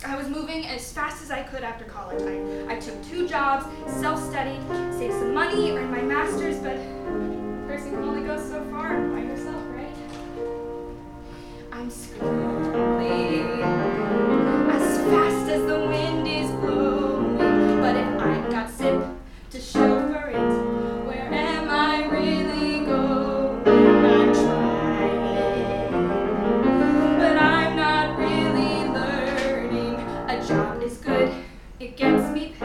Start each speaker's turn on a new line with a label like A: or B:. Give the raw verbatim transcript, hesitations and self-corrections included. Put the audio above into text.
A: I was moving as fast as I could after college. I, I took two jobs, self-studied, saved some money, earned my master's, but a person can only go so far by yourself, right? I'm scrambling as fast as the wind is blowing, but if I've got Zip to show for it, where am I really going? I'm trying, but I'm not really learning. A job is good, it gets me